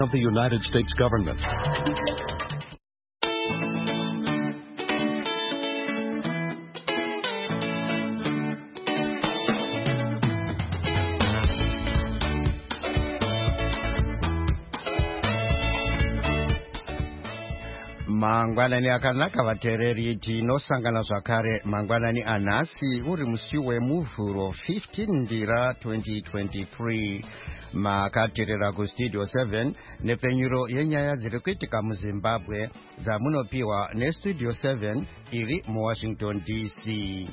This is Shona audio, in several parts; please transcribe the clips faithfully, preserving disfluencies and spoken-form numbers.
of the United States government. Mangwanani akanaka vateereri tinosangana zvakare mangwanani anhasi uri musi wemuvhuro fifteen ndira twenty twenty-three makateerera kustudio seven nepfenyuro yenyaya dziri kuitika muzimbabwe dzamunopiwa nestudio seven iri muwashington D C.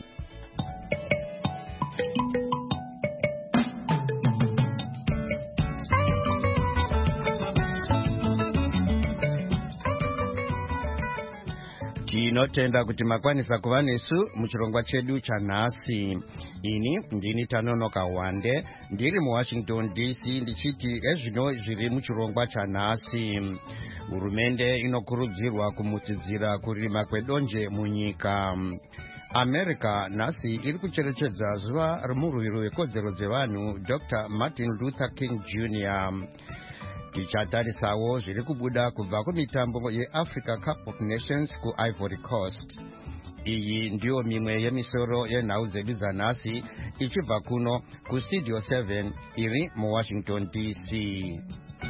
Tinotenda kuti makwanisa kuva nesu muchirongwa chedu chanhasi. Ini ndini Tanonoka Wande ndiri muwashington D C ndichiti ezvino zviri muchirongwa chanhasi. Hurumende inokurudzirwa kumutsidzira kurima kwedonje munyika. America nhasi iri kucherechedza zuva remurwiro wekodzero dzevanhu Doctor Martin Luther King Junior Tichatarisawo zviri kubuda kubva kumitambo yeAfrica Cup of Nations kuIvory Coast. Iyi ndiyo mimwe yemisoro yenhau dzedu dzanhasi ichibva kuno kustudio seven iri muwashington D C.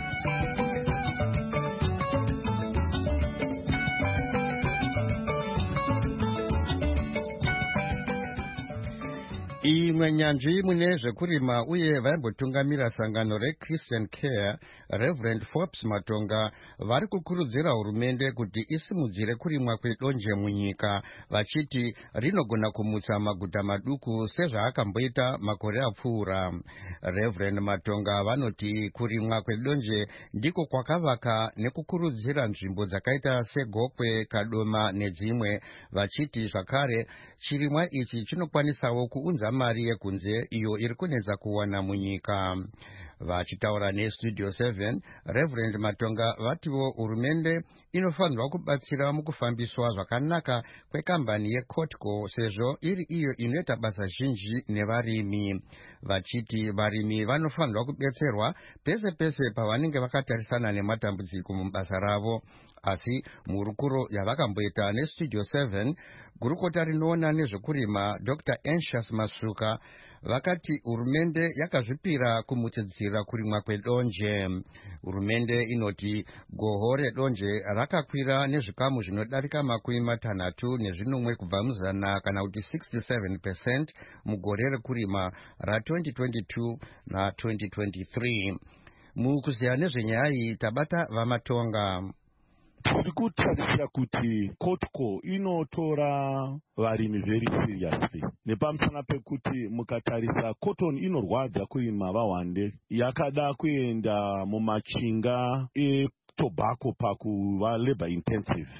Imwe nyanzvi mune zvekurima uye vaimbotungamira sangano reChristian Care Reverend Forbes Matonga vari kukurudzira hurumende kuti isimudzire kurimwa kwedonje munyika vachiti rinogona kumutsa maguta maduku sezvaakamboita makore apfuura. Reverend Matonga vanoti kurimwa kwedonje ndiko kwakavaka nekukurudzira nzvimbo dzakaita seGokwe, Kadoma nedzimwe vachiti zvakare chirimwa ichi chinokwanisawo kuunza mari yekunze iyo iri kunetsa kuwana munyika. Vachitaura nestudio seven Reverend Matonga vatiwo hurumende inofanirwa kubatsira mukufambiswa zvakanaka kwekambani yeCotco sezvo iri iyo inoita basa zhinji nevarimi. Vachiti varimi vanofanirwa kubetserwa pese pese pavanenge vakatarisana nematambudziko mubasa ravo. Asi murukuro yavakamboita nestudio seven gurukota rinoona nezvekurima Doctor Anxious Masuka vakati hurumende yakazvipira kumutsidzira kurimwa kwedonje. Hurumende inoti goho redonje rakakwira nezvikamu zvinodarika makumi matanhatu nezvinomwe kubva muzana kana kuti sixty-seven percent mugore rekurima ra-twenty twenty-two na twenty twenty-three. Mukuziya nezvenyaya iyi tabata Vamatonga. Tiri kutarisira kuti Cotco inotora varimi very seriously. Nepamusana pekuti mukatarisa cotton inorwadza kurima vawande. Yakada kuenda mumachinga etobacco pakuva labor intensive.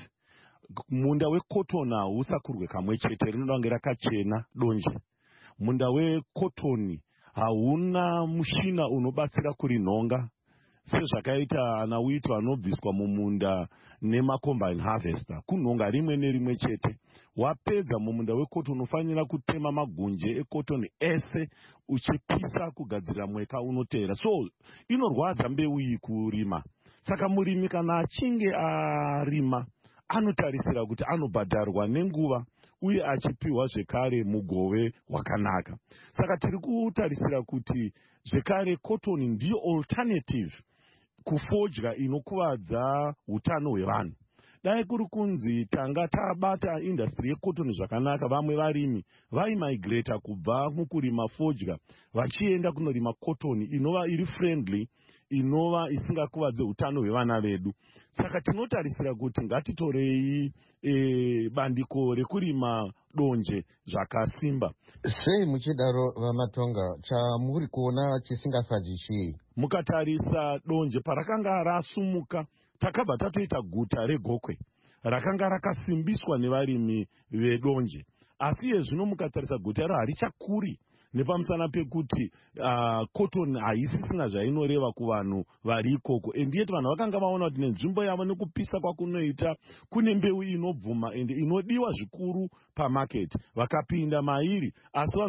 Munda wecotton hausakurwe kamwe chete, rinoda kunge rakachena donje. Munda wecotton hauna mushina unobatsira kurinhonga sezvakaita anawito anobviswa mumunda nemacombine harvester kunhonga rimwe nerimwe chete. Wapedza mumunda wecotton unofanira kutema magunje ecotton ese uchipisa kugadzira mweka unoteera. So inorwadza mbeu iyi kurima. Saka murimi kana achinge arima anotarisira kuti anobhadharwa nenguva uye achipiwa zvekare mugove wakanaka. Saka tiri kutarisira kuti zvekare cotton ndiyo alternative kufodya inokuvadza hutano hwevanhu. Dai kuri kunzi tanga tabata industry yecotton zvakanaka, vamwe varimi vaimigrata kubva mukurima fodya vachienda kunorima cotton inova iri friendly, inova isingakuvadze hutano hwevana vedu. Saka tinotarisira kuti ngatitorei e, bandiko rekurima donje zvakasimba. Sei muchidaro Vamatonga chamuri kuona chisingafadzi chii? Mukatarisa donje parakanga rasumuka takabva tatoita guta reGokwe rakanga rakasimbiswa nevarimi vedonje. Asi yezvino mukatarisa guta iro harichakuri nepamusana pekuti uh, cotton haisisina zvainoreva kuvanhu vari ikoko. Endiyeti vanhu vakanga vaona kuti nenzvimbo yavo nekupisa kwakunoita kune mbeu inobvuma ende inodiwa zvikuru pamarket. Vakapinda mairi asi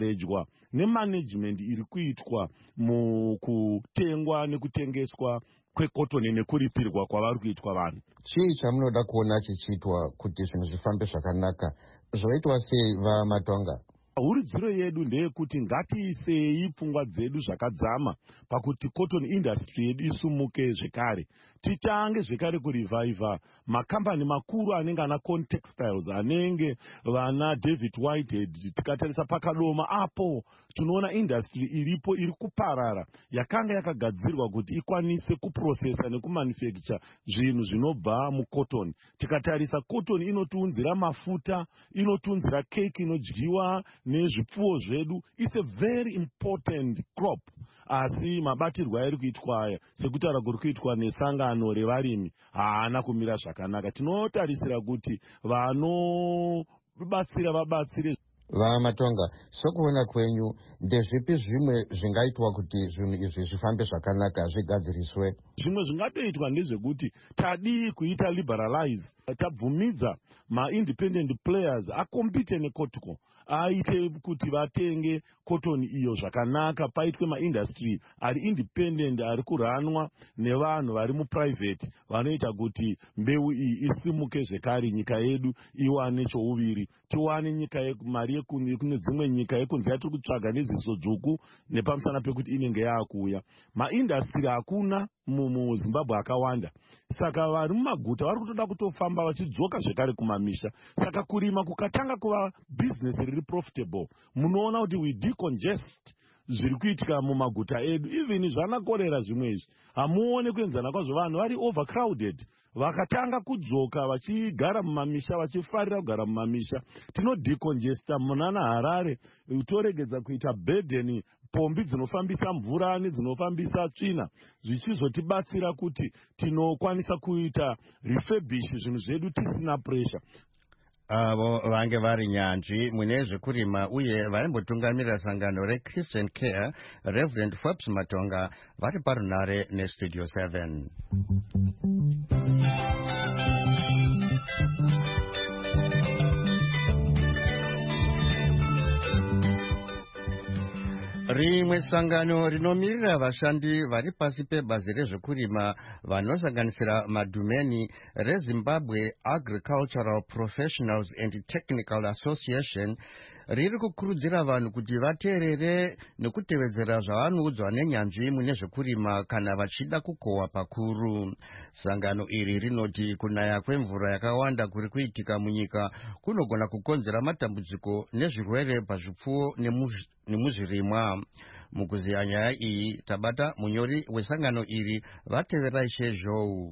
vanodiscouragedwa nemanagement iri kuitwa mukutengwa nekutengeswa kwekotoni nekuripirwa kwavari kuitwa vanhu. Chii chamunoda kuona chichiitwa kuti zvinhu zvifambe zvakanaka? Zvoitwa sei vaMatonga? Huridziro yedu ndeyekuti ngatiisei pfungwa dzedu zvakadzama pakuti cotton industry yedu isumuke zvekare. Titange zvekare kurivhaivha makambani makuru anenge ana Contextiles, anenge vana David Whitehead. Tikatarisa pakadoma apo tinoona industry iripo iri kuparara yakanga yakagadzirwa kuti ikwanise kuprocessa nekumanufacture zvinhu zvinobva mucotton. Tikatarisa cotton inotiunzira mafuta, inotiunzira cake inodyiwa nezvipfuwo zvedu. It's a very important crop. Asi mabatirwa ari kuitwa aya sekutaura kuri kuitwa nesangano revarimi haana kumira zvakanaka. Tinotarisira kuti vanobatsira vabatsire. VaMatonga, sokuona kwenyu ndezvipi zvimwe zvingaitwa kuti zvinhu izvi zvifambe zvakanaka zvigadziriswe? Zvimwe zvingatoitwa ndezvekuti tadii kuita liberalize, tabvumidza ma-independent players akompite nekotiko, aite kuti vatenge cotton iyo zvakanaka, paitwe maindustry ari independent ari kuranwa nevanhu vari muprivate vanoita kuti mbeu iyi isimuke zvekare, nyika yedu iwane chouviri, tiwane nyika mari yekune dzimwe nyika yekunze yatiri kutsvaga neziso dzvuku nepamusana pekuti inenge yaakuuya. Maindustry hakuna muZimbabwe akawanda, saka vari mumaguta vari kutoda kutofamba vachidzoka zvekare kumamisha. Saka kurima kukatanga kuva business riri profitable, munoona kuti we decongest zviri kuitika mumaguta edu. Even zvanakorera zvimwe izvi hamuone kuenzana kwazvo, vanhu vari overcrowded. Vakatanga kudzoka vachigara mumamisha, vachifarira kugara mumamisha. Tinodecongesta munana Harare, toregedza kuita burden pombi dzinofambisa mvura nedzinofambisa tsvina, zvichizotibatsira kuti tinokwanisa kuita refurbish zvinhu zvedu tisina pressure. Avo vange vari nyanzvi mune zvekurima uye vaimbotungamirira sangano reChristian Care, Reverend Forbes Matonga, vari parunare neStudio seven. Rimwe sangano rinomirira vashandi vari pasi pebazi rezvekurima vanosanganisira madhumeni reZimbabwe Agricultural Professionals and Technical Association riri kukurudzira vanhu kuti vateerere nekutevedzera zvavanoudzwa nenyanzvi mune zvekurima kana vachida kukohwa pakuru. Sangano iri rinoti kunaya kwemvura yakawanda kuri kuitika munyika kunogona kukonzera matambudziko nezvirwere pazvipfuwo nemuzvirimwa. Mukuziya nyaya iyi tabata munyori wesangano iri vateverai shezhou.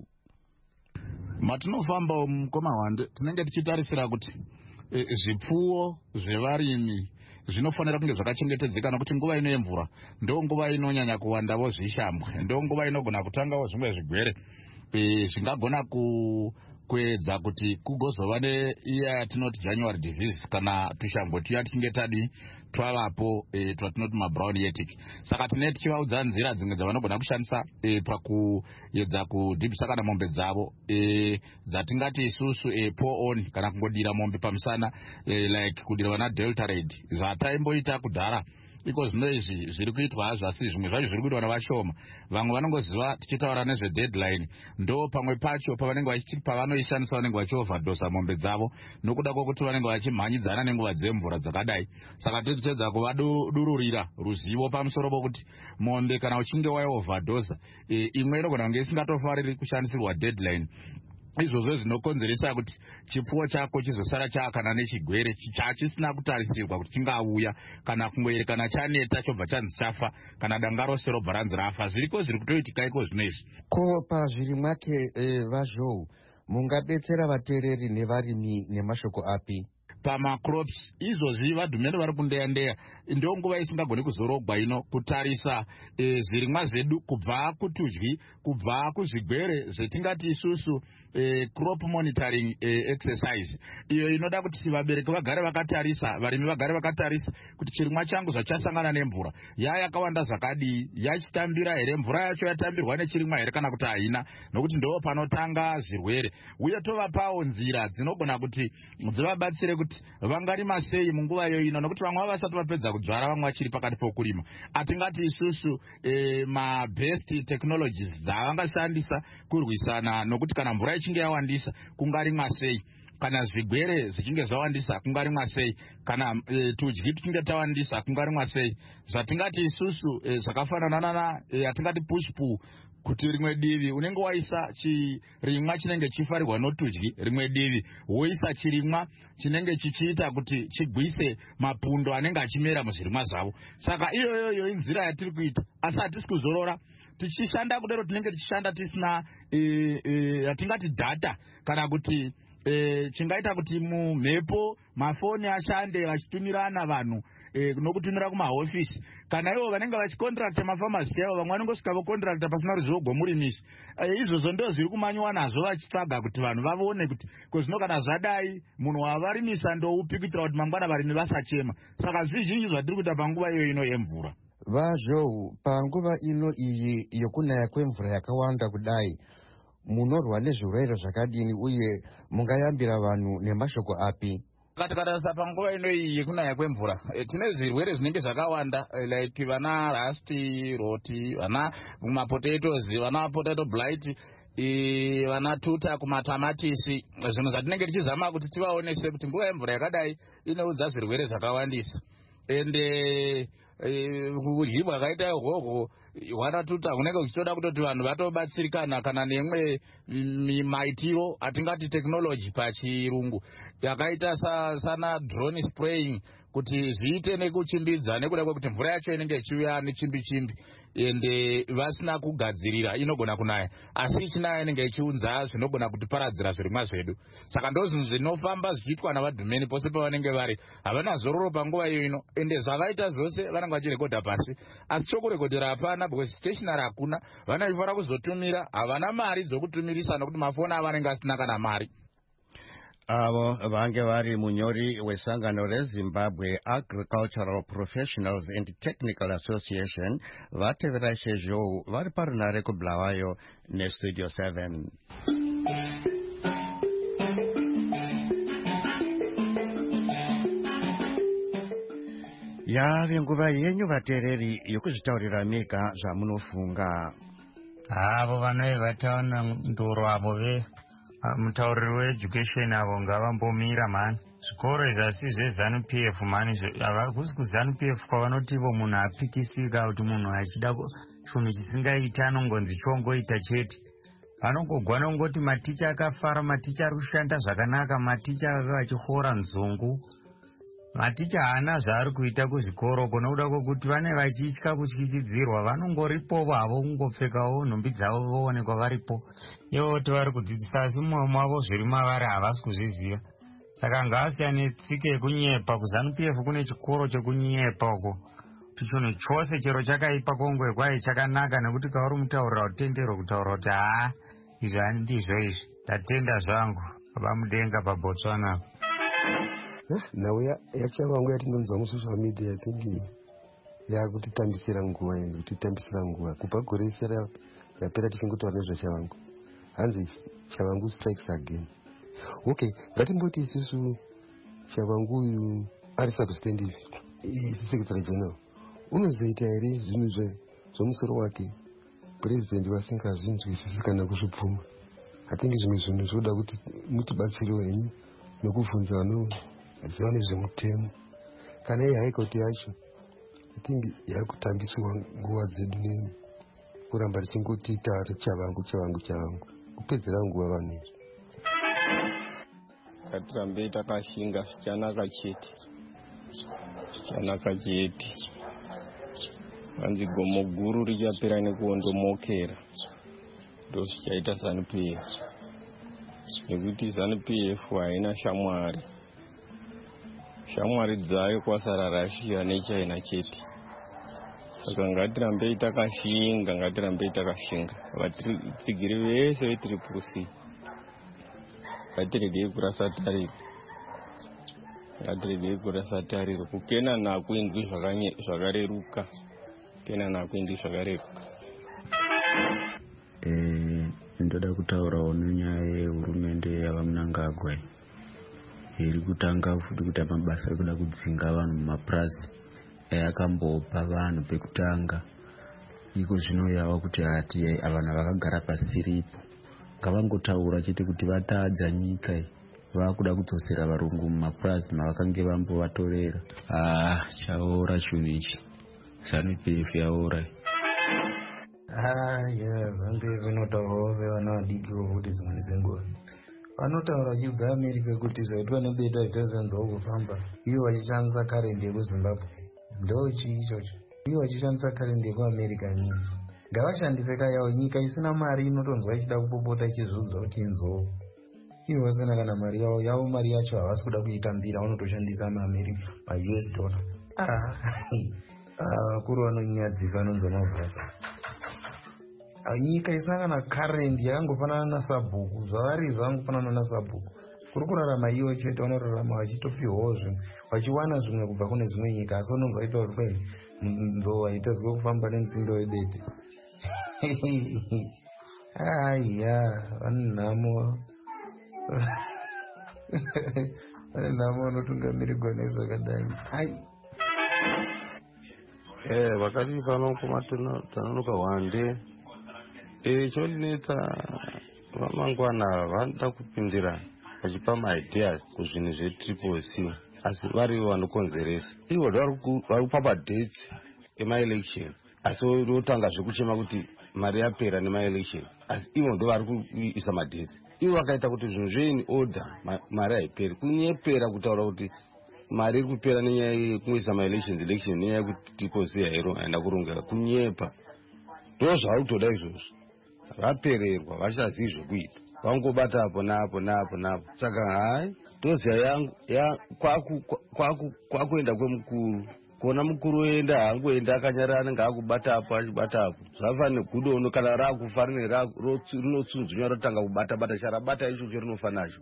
Matinofamba mukomahwande tinenge tichitarisira kuti E, zvipfuwo zvevarimi zvinofanira kunge zvakachengetedzeka, nokuti nguva ino yemvura ndo nguva inonyanya kuwandawo zvishambwe, ndo nguva inogona kutangawo zvimwe zvigwere e, zvingagona ku kuedza kuti kugozova neiya yatinoti January disease kana tushambwe tuya tinge tadi twavapo e, twatinoti mabrown yetic. Saka tine tichivaudza nzira dzimwe dzavanogona kushandisa e, pakuedza kudhibhisa kana mombe dzavo e, dzatingati isusu e, pour on kana kungodira mombe pamusana e, like kudira vana Delta Red zvataimboita kudhara. Iko zvino izvi zviri kuitwa hazvo, asi zvimwe zvacho zviri kuitwa navashoma. Vamwe vanongoziva tichitaura nezve deadline, ndo pamwe pacho pavanenge vachiti pavanoishandisa vanenge vachiovhadosa mombe dzavo nokuda kwokuti vanenge vachimhanyidzana nenguva dzemvura dzakadai. Saka tichedza kuvadururira ruzivo pamusoro pokuti mombe kana uchinge waovhadosa e, imwe inogona kunge isingatofariri kushandisirwa deadline. Izvozvo zvinokonzeresa kuti chipfuwo chako chizosara chaakana nechigwere chisina kutarisirwa kuti chingauya, kana kungoere kana chaneta chobva chanzi chafa, kana danga rose robva ranzi rafa. Zviriko zviri kutoitika iko zvino izvi. Ko pazviri mwake e, vazhou mungabetsera vateereri nevarimi nemashoko api? Pamacrops izvozvi vadhumene vari kundeya ndeya ndo nguva isingagoni kuzorogwa ino kutarisa e, zvirimwa zvedu kubva kutudyi, kubva kuzvigwere zvetingati isusu e, crop monitoring e, exercise, iyo inoda kuti vabereki vagare vakatarisa, varimi vagare vakatarisa kuti chirimwa changu zvachasangana nemvura ya yakawanda zvakadii, yachitambira here, mvura yacho yatambirwa nechirimwa here kana kuti haina, nokuti ndo panotanga zvirwere. Uye tovapawo nzira dzinogona kuti dzivabatsire kuti kuti vangarima sei munguva iyo ino, nokuti vamwe vasati vapedza kudzvara, vamwe vachiri pakati pokurima. Atingati isusu eh, mabest technologies dzavangashandisa kurwisana nokuti kana mvura ichinge yawandisa kungarimwa sei, kana zvigwere zvichinge zvawandisa kungarimwa sei, kana e, tudyi tuchinge tawandisa kungarimwa sei. Zvatingati isusu e, zvakafanana na e, atingati push pull, kuti rimwe divi unenge waisa chirimwa chinenge chifarirwa notudyi, rimwe divi woisa chirimwa chinenge chichiita kuti chigwise mapundo anenge achimera muzvirimwa zvavo. Saka iyoyo inzira yatiri kuita, asi hatisi kuzorora tichishanda kudaro. Tinenge tichishanda tisina e, e, atingati data, kana kuti E, chingaita kuti mumhepo mafoni ashande vachitumirana vanhu e, nokutumira kumahofisi. Kana ivo vanenge vachikontracta mafamasi chaivo, vamwe vanongosvika vokontracta pasina ruzivo gomurimisi. E, izvozvo ndo zviri kumanywa nazvo vachitsvaga kuti vanhu vavone kuti kozvino kana zvadai munhu wavarimisa ndoupi, kuitira kuti mangwana varimi vasachema. Saka zvizhinji zvatiri kuita panguva iyo ino yemvura. Vazhou, panguva ino iyi yokunaya kwemvura yakawanda kudai, munorwa nezvirwere zvakadini uye mungayambira vanhu nemashoko api? Katatarisa panguva ino iyi yekunaya kwemvura, e, tine zvirwere zvinenge zvakawanda, e, like vana rasti roti, vana mapotatoes, vana potato blight, e, vana tuta kumatamatisi. Zvinhu zvatinenge tichizama kuti tivaonese kuti nguva yemvura yakadai inoudza zvirwere zvakawandisa. Ende udyi hwakaita ihwohwo hwanatuta hunenge huchitoda kutoti vanhu vatobatsirikana kana nemwe maitiro atingati technology pachirungu, yakaita sa, sana drone spraying, kuti zviite nekuchimbidza nekuda kwekuti mvura yacho inenge ichiuya nechimbi chimbi, ende vasina kugadzirira inogona kunaya, asi ichinaya inenge ichiunza zvinogona kutiparadzira zvirimwa zvedu. Saka ndo zvinhu zvinofamba zvichiitwa navadhumeni pose pavanenge vari, havana zororo panguva iyo ino, ende zvavaita zvose vanenge vachirekodha pasi, asi chokurekodhera hapana, because stationary hakuna. Vanoifara kuzotumira, havana mari dzokutumirisa nokuti mafoni avanenge asina kana mari. Avo vange vari munyori wesangano reZimbabwe Agricultural Professionals and Technical Association vatevera Shezhou vari parunare kuBulawayo neStudio seven. Yave nguva yenyu vatereri yokuzvitaurira mega zvamunofunga. Avo vanoe vataona ndoro avo ve mutauriri weeducation avo ngavambomira mani. Zvikoro izasi zvezanu P F mani, havasi kuzanu P F kwavanoti ivo munhu apikisika kuti munhu achida chinhu chisingaiti anongonzi chongoita chete. Vanongogwa nongoti maticha akafara, maticha ari kushanda zvakanaka, maticha vachihora nzungu. Maticha haana zvaari kuita kuzvikoro kunokuda kwokuti vane vachitya kutyichidzirwa, vanongoripo vavo kungopfekawo nhumbi dzavo voonekwa varipo. Ivo kuti vari kudzidzisa, asi mumwe mavo zviri mavari havasi kuzviziva. Saka ngavasiyane tsika yekunyepa. KuZanu P F kune chikoro chekunyepa uko. Chinhu chose chero chakaipa kongwe kwai chakanaka, nekuti kauri mutaurira utenderwa kutaura kuti haa izvi handizvo izvi, ndatenda zvangu baba mudenga paBotswana. Nhau yachavangu yatinonzwa musocial media yatingi yakutitambisira nguva ino, kutitambisira nguva kubva gore isera yapera tichingotaura nezvachavangu. Hanzi chavangu strikes again. Okay, ngatimboti isusu chavangu uyu ari substantive secretary general, unozoita here zvinhu zvomusoro wake president vasingazvinzwisisi kana kuzvibvuma? Hatingi zvimwe zvinhu zvoda kuti mutibatsirewo henyu nekubvunza vanoziva nezvemutemo. Kana ihigh court yacho hatingi yari kutambiswa nguva dzedu nekuramba richingoti taura chavangu chavangu chavangu, kupedzera nguva vanhu izvi. Ngatirambe takashinga zvichanaka chete, zvichanaka chete. Vanzi gomo guru richapera nekuondomokera, ndo zvichaita ZANU P F. Nekuti ZANU P F haina shamwari, shamwari dzayo kwasara Russia neChina chete. Saka ngatirambei takashinga, ngatirambei takashinga. Vatsigiri vese vetriple C ngatiregei kurasa tariro, ngatiregei kurasa tariro. Kukena nakuindwi zvakareruka, kena nakuindwi zvakareruka. Eh, ndoda kutaurawo nenyaya yehurumende yavaMnangagwa. iri kutanga futi kuita mabasa ekuda kudzinga vanhu mumapurazi ayakambopa vanhu pekutanga. Iko zvino yava kuti hati vanhu vakagara pasiripo ngavangotaura chete kuti vatadza nyika iyi vakuda kudzosera varungu mumapurazi mavakange vambovatorera. Ah, chaora chinhu ichi. ZANU P F yaora. Ah, yeah, ZANU P F inotaurawo sevana vadiki vokuti dzimwe dzenguva vanotaura vachiudza America kuti zvaitwa nebeta zvitazanzawo kufamba ivo vachishandisa karendi yekuZimbabwe. Ndo chii ichocho? Ivo vachishandisa karendi yekuAmerica nyingi. Ngavashandise kayawo, nyika isina mari inotonzwa ichida kupopota ichizvudza kuti inzoo. Ivo vasina kana mari yavo, yavo mari yacho havasi kuda kuitambira, vanotoshandisa maAmerica, ma-U S dollar. Ah, vakuru vanonyadzisa vanonzwa mabhasa. Nyika isina kana karendi yakangofanana nasabhuku, zvavari zvangofanana nasabhuku. Kuri kurarama ivo chete, vanorarama vachitopiwawo zvimwe, vachiwana zvimwe kubva kune dzimwe nyika, asi unonzwa ita kuti kwai nzou haitadzwa kufamba nemutsindo webete. Aiya, vane nhamo. Vane nhamo vanotungamirirwa nezvakadai. Ai. Eh, vakati panokuma tanonoka wande. Eh, chodinetsa vamangwana vanoda kupindira vachipa maideas kuzvinhu zvetriple C, asi varivo vanokonzeresa. Ivo vari kupa dates emaelection, asi votanga zvekuchema kuti mari yapera nemaelection, asi ivo ndo vari kuisa madates. Ivo vakaita kuti zvinhu zveini order mari haiperi, kunyepera kutaura kuti mari iri kupera nenyaya yekumwisa maelections election nenyaya yekuti triple C haina kurongeka, kunyepa. Ndo zvavari kutoda izvozvo. Vapererwa vachazivi zvekuita, vangobata apo napo napo napo. Saka hai toziya yangu kwakuenda kwemukuru, kona mukuru oenda haangoenda akanyarara anenge akubata apo achibata apo. Zvafanira gudo uno kana rakufa rinotsunzunywa rotanga kubata bata, charabata ichocho rinofanacho.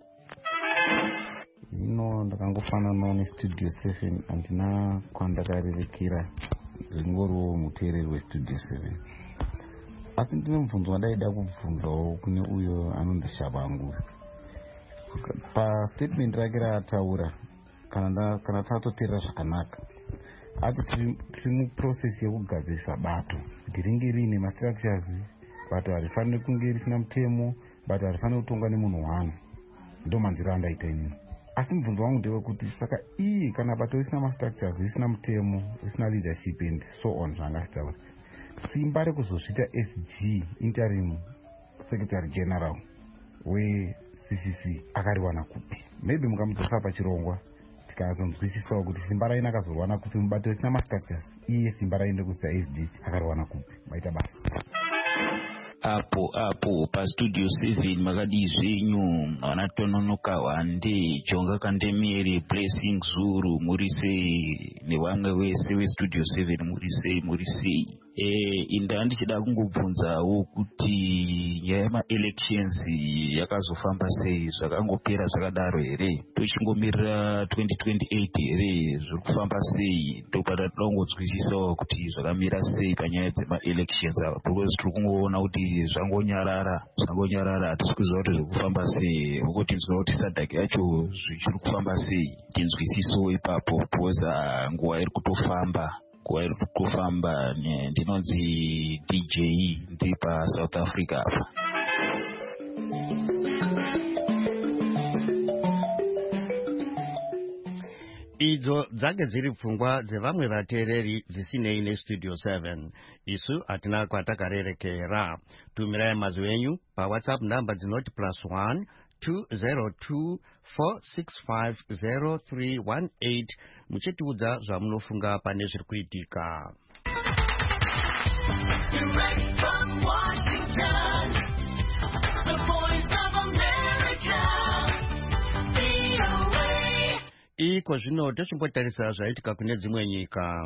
Zvino ndakangofananawo nestudio seven, handina kwandakarerekera, zvingoriwo muteereri westudio seven. Asi ndine mubvunzo wandaida kubvunzawo kune uyo anonzi Shabangu. Pastatement rake raataura, kana kana tatoteera zvakanaka, ati tiri muprocess yekugadzirisa bato kuti ringe riine mastructures, bato harifaniri kunge risina mutemo, bato harifaniri kutongwa nemunhu wani. Ndo manziro andaita inini. Asi mubvunzo wangu ndewekuti saka iyi kana bato risina mastructures, risina mutemo, risina leadership and so on zvangachitaura, simba rekuzosvita S G interim secretary general we-C C C akariwana kupi? Maybe mukamudzosa pachirongwa tikazonzwisisawo kuti simba raina akazorwana kupi mubato risina mastructures, iye simba rainde kuita S G akariwana kupi? Maita basa apo apo pastudio seven makadi zvenyu vanatononoka wande Jonga Kandemieri, Blessing Zuru, murisei nevamwe vese vestudio seven, murisei murisei. Eh, inda ndichida kungobvunzawo kuti nyaya yemaelections yakazofamba sei, zvakangopera zvakadaro here? Tochingomira twenty twenty-eight here, zviri kufamba sei? Ndopata toda kungonzwisisawo kuti zvakamira sei panyaya dzemaelections apa, because tiri kungoona kuti zvangonyarara zvangonyarara, hatisi kuziva kuti zviri kufamba sei, uko tinzwa kuti sadhaki yacho zvichiri kufamba sei. Tinzwisisewo ipapo, because nguva iri kutofamba nguva iri kutofamba. Ndinonzi D J ndiri paSouth Africa apa. Idzo dzake dziri pfungwa dzevamwe vateereri dzisinei nestudio seven. Isu hatina kwatakarerekera. Tumirai mazwi enyu paWhatsApp namba dzinoti plus one two zero two four six five zero three one eight muchitiudza zvamunofunga pane zviri kuitika. Direct from Washington, the voice of America, V O A. Iko zvino tochimbotarisa zvaitika kune dzimwe nyika.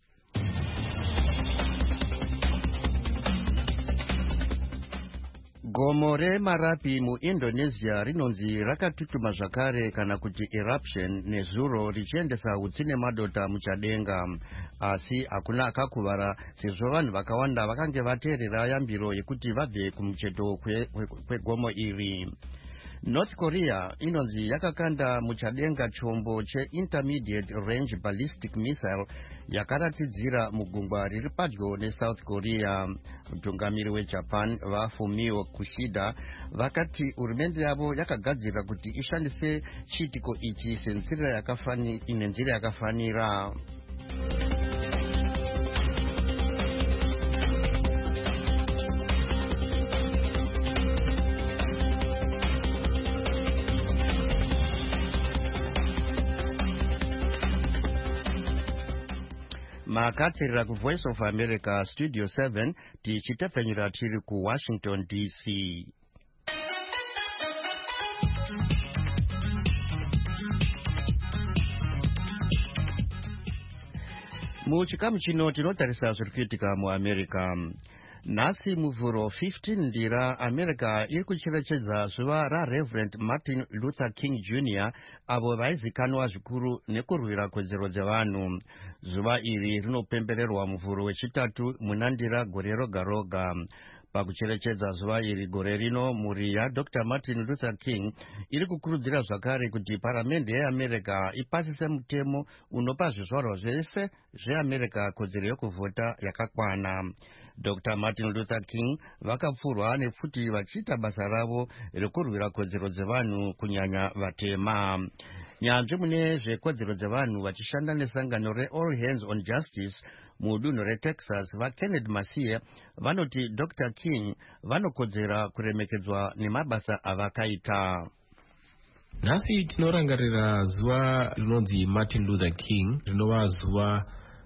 Gomo reMarapi muIndonesia rinonzi rakatutuma zvakare kana kuti eruption nezuro richiendesa utsi nemadota muchadenga, asi hakuna akakuvara sezvo vanhu vakawanda vakange vateerera yambiro yekuti vabve kumucheto kwegomo iri. North Korea inonzi yakakanda muchadenga chombo che intermediate range ballistic missile yakaratidzira mugungwa riri padyo neSouth Korea. Mutungamiri weJapan vaFumio Kishida vakati hurumende yavo yakagadzira kuti ishandise chiitiko ichi senzira yakafani inenzira yakafanira. Makatirira ku Voice of America Studio seven tichitepfenyera tiri ku Washington D C. Muchikamu chino tinotarisa zviri kuitika muAmerica. Nhasi muvhuro fifteen ndira America iri kucherechedza zuva raReverend Martin Luther King Junior avo vaizikanwa zvikuru nekurwira kodzero dzevanhu. Zuva iri rinopembererwa muvhuro wechitatu muna ndira gore roga roga. Pakucherechedza zuva iri gore rino, mhuri yaDr Martin Luther King iri kukurudzira zvakare kuti paramende yeAmerica ipasise mutemo unopa zvizvarwa zvese zveAmerica kodzero yekuvhota yakakwana. Doctor Martin Luther King vakapfurwa nepfuti vachiita basa ravo rekurwira kodzero dzevanhu kunyanya vatema. Nyanzvi mune zvekodzero dzevanhu vachishanda nesangano reAll Hands on Justice mudunhu reTexas vaKenneth Masiye vanoti Doctor King vanokodzera kuremekedzwa nemabasa avakaita. Nhasi tinorangarira zuva rinonzi Martin Luther King, rinova zuva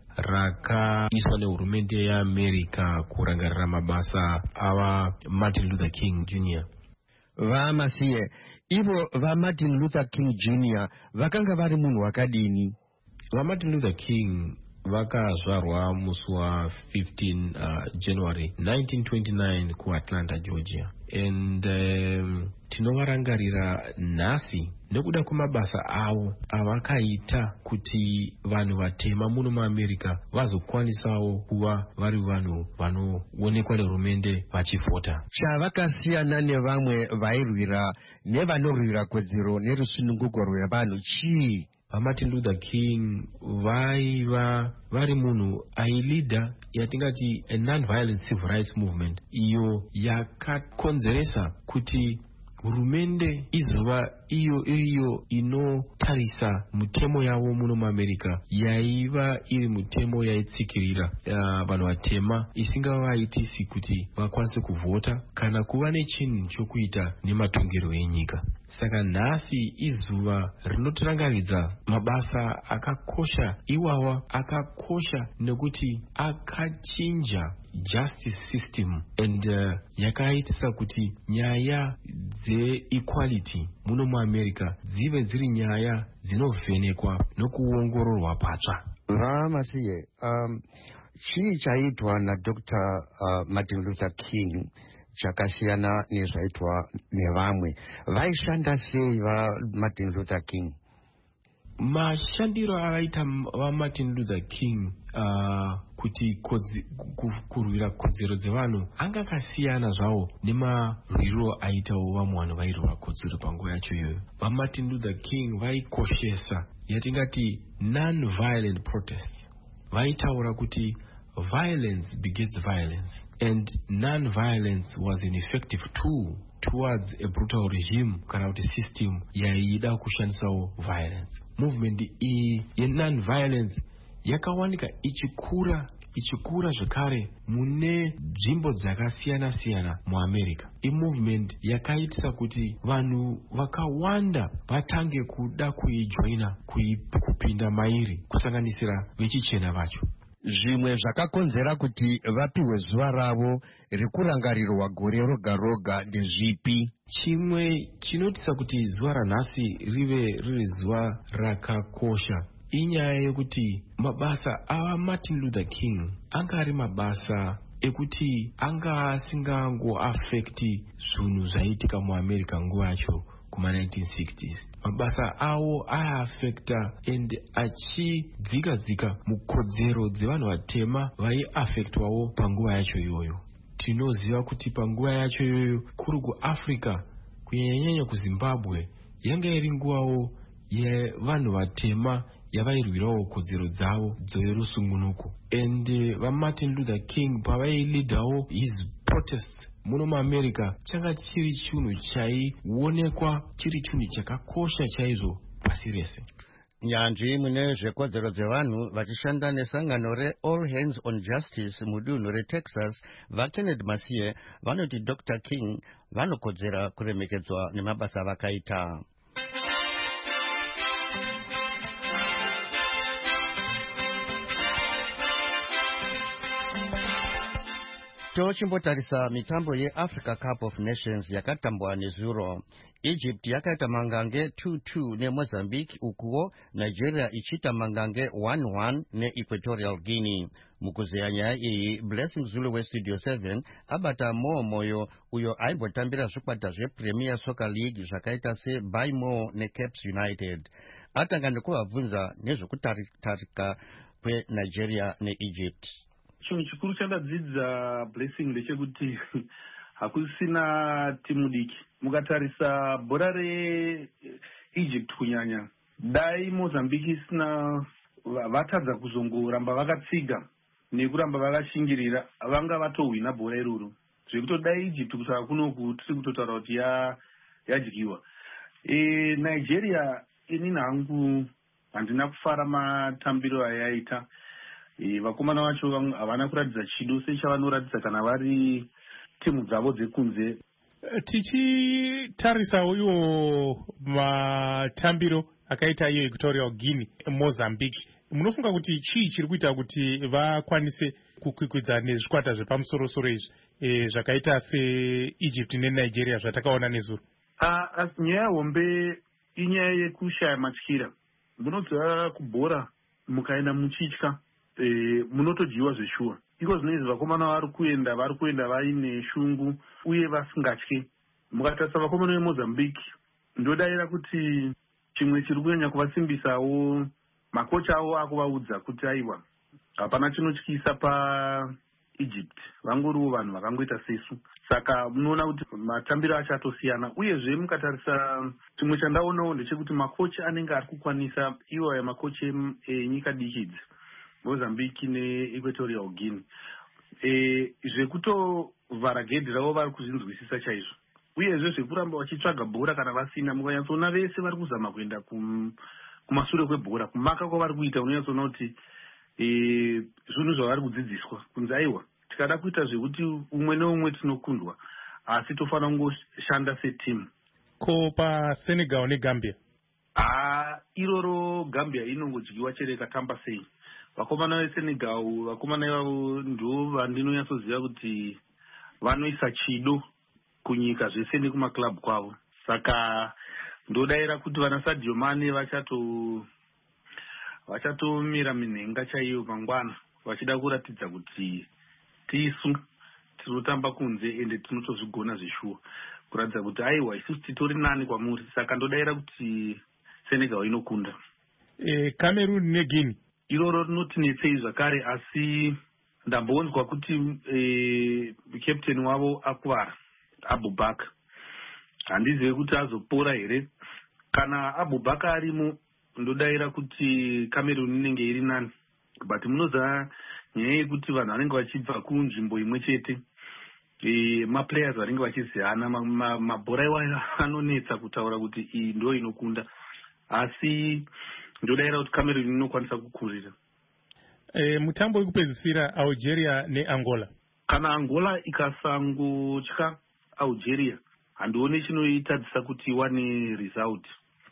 rakaiswa nehurumende yeAmerica kurangarira mabasa ava Martin Luther King Junior VaMasiye, ivo vaMartin Luther King Junior vakanga vari munhu wakadini? VaMartin Luther King vakazvarwa musi wa fifteen uh, January nineteen twenty-nine kuAtlanta, Georgia. And um, tinovarangarira nhasi nekuda kwemabasa avo avakaita kuti vanhu vatema muno muAmerica vazokwanisawo kuva vari vanhu vanoonekwa nehurumende vachivhota. Chavakasiyana nevamwe vairwira nevanorwira kodzero nerusununguko rwevanhu chii? VaMartin Luther King vaiva vari munhu ailidha yatingati a non-violent civil rights movement iyo yakakonzeresa kuti hurumende izova iyo iyo inotarisa mutemo yavo muno muAmerica yaiva iri mutemo yaitsikirira uh, vanhu vatema isingavaitisi kuti vakwanise kuvhota kana kuva nechinhu chokuita nematongero enyika. Saka nhasi izuva rinotirangaridza mabasa akakosha iwawa akakosha nekuti akachinja justice system and uh, yakaitisa kuti nyaya dzeequality muno muAmerica dzive dziri nyaya dzinovhenekwa nokuongororwa patsva. VaMasiye, um, chii chaitwa naDr uh, Martin Luther King chakasiyana nezvaitwa nevamwe? Vaishanda sei vaMartin Luther King? Mashandiro avaita vaMartin Luther King uh, kuti kodzi, kurwira kodzero dzevanhu anga akasiyana zvawo nemarwiro aitawo vamwe vanhu vairwira kodzero panguva yacho iyoyo. VaMartin Luther King vaikoshesa yatingati non-violent protest. Vaitaura kuti violence begets violence, and non-violence was an effective tool towards a brutal regime kana kuti system yaida kushandisawo violence. Movement iyi ye-non-violence yakawanika ichikura ichikura zvakare mune nzvimbo dzakasiyana siyana muAmerica. I-movement yakaitisa kuti vanhu vakawanda vatange kuda kuijoina kupinda mairi kusanganisira vechichena vacho. Zvimwe zvakakonzera kuti vapiwe zuva ravo rekurangarirwa gore roga roga ndezvipi? Chimwe chinotisa kuti zuva ranhasi rive riri zuva rakakosha inyaya yekuti mabasa ava Martin Luther King anga ari mabasa ekuti anga asingangoafekti zvinhu zvaitika muAmerica nguva yacho kuma nineteen sixties. Mabasa awo aiafekta and achidzika dzika mukodzero dzevanhu vatema vaiafektwawo panguva yacho iyoyo. Tinoziva kuti panguva yacho iyoyo kuri kuAfrica kunyanyanya kuzimbabwe yanga iri nguvawo yevanhu vatema yavairwirawo kodzero dzavo dzerusungunuko. And uh, vamartin luther king pavailidhawo his protest muno muamerica changa chiri chinhu chaionekwa chiri chinhu chakakosha chaizvo pasi rese. nyanzvi mune zvekodzero dzevanhu vachishanda nesangano reall hands on justice mudunhu retexas vakenneth masiye vanoti dr king vanokodzera kuremekedzwa nemabasa vakaita. tochimbotarisa mitambo yeafrica cup of nations yakatambwa nezuro. Egypt yakaita mangange two two neMozambique, ukuwo Nigeria ichita mangange one one neEquatorial Guinea. Mukuzeya nyaya iyi Blessing Zulu westudio seven abata Mo Moyo uyo aimbotambira zvikwata zvePremier Soccer League zvakaita seBuymo neCaps United. Atanga nekuvabvunza nezvekutarika kweNigeria neEgypt. Chinhu chikuru chandadzidza Blessing ndechekuti hakusina timu diki. Mukatarisa bhora reEgypt kunyanya, dai Mozambique isina vatadza kuzongoramba vakatsiga nekuramba vakashingirira, vanga vatohwina bhora iroro. Zvekutodai Egypt kusaka kunoku tiri kutotaura kuti yadyiwa. E, Nigeria inini hangu handina kufara matambiro ayaita. E, vakomana vacho havana kuratidza chido sechavanoratidza kana vari timu dzavo dzekunze. Tichitarisawo iwo matambiro akaita iyo Equatorial Guinea, Mozambique, munofunga kuti chii chiri kuita kuti vakwanise kukwikwidza nezvikwata zvepamusoro-soro izvi e, zvakaita seEgypt neNigeria zvatakaona nezuro? Uh, nyaya hombe inyaya yekushaya matyira. Munodza kubhora mukaenda muchitya, e, munotojiwa zveshuwa. Iko zvinezvi vakomana vari kuenda vari kuenda vaine shungu uye vasingatyi. Mukatarisa vakomana veMozambique, ndodaira kuti chimwe chiri kunyanya kuvasimbisawo, makocha avo akuvaudza kuti aiwa hapana chinotyisa paEgypt, vangoriwo vanhu vakangoita sesu. Saka munoona kuti matambiro achatosiyana. Uyezve mukatarisa chimwe chandaonawo ndechekuti makocha anenge ari kukwanisa iwo aya makocha enyika diki idzi, Mozambique neEquatorial Guinea, e, zvekutovhara gedhi ravo vari kuzvinzwisisa chaizvo. Uyezve zvekuramba vachitsvaga bhora kana vasina, mukanyatsoona vese vari kuzama kuenda kum, kumashure kwebhora, kumaka kwavari kuita unonyatsoona kuti e, zvinhu zvavari kudzidziswa kunzi aiwa tikada kuita zvekuti umwe neumwe tinokundwa, asi tofanira kungoshanda setimu. Ko paSenegal neGambia? Ah, iroro Gambia inongodyiwa chere katamba sei. Vakomana veSenegal, vakomana ivavo ndo vandinonyatsoziva kuti vanoisa chido kunyika zvese nekumaklabhu kwavo. Saka ndodaira kuti vana Sadio Mane vachato vachatomira minhenga chaiyo mangwana vachida kuratidza kuti tisu tinotamba kunze ende tinotozvigona zveshuwa, kuratidza kuti aiwa isusu titori nani kwamuri. Saka ndodaira kuti Senegal inokunda. E, Cameroon neGuinea iroro rinotinetsei zvakare, asi ndambonzwa kuti e, captain wavo akuvara Abubakar. Handizive kuti azopora here. Kana Abubakar arimo ndodaira kuti Cameroon inenge iri nani, but munoza nyaya yekuti vanhu vanenge vachibva kunzvimbo imwe chete, e, maplayers vanenge vachiziyana, mabhora iwayo anonetsa kutaura kuti iyi ndo inokunda, asi ndodaira kuti Cameroon inokwanisa kukurira. E, mutambo wekupedzisira Algeria neAngola. Kana Angola ikasangotya Algeria, handioni chinoitadzisa kuti iwane result,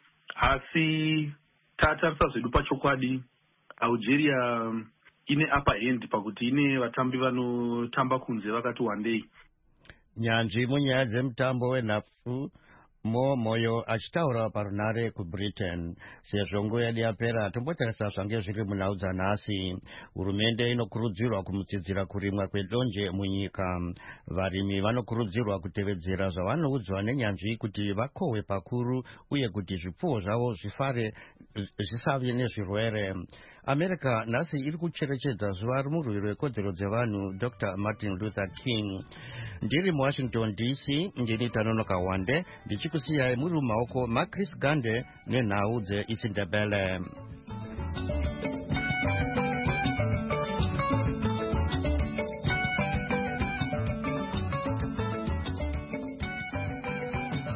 asi tatarisa zvedu pachokwadi Algeria ine upper hand pakuti ine vatambi vanotamba kunze vakati wandei. Nyanzvi munyaya dzemutambo wenhabvu, Mo Moyo achitaura parunare kuBritain. Sezvo nguva yedu yapera, tombotarisa zvange zviri munhau dzanhasi. Hurumende inokurudzirwa kumutsidzira kurimwa kwedonje munyika. Varimi vanokurudzirwa kutevedzera zvavanoudzwa nenyanzvi kuti vakohwe pakuru uye kuti zvipfuwo zvavo zvifare zvisave nezvirwere. america nhasi iri kucherechedza zuva remurwi rwekodzero dzevanhu dr martin luther king. Ndiri muwashington D C, ndini Tanonoka Wande, ndichikusiyai muri mumaoko maChris Gande nenhau dzeIsindebele.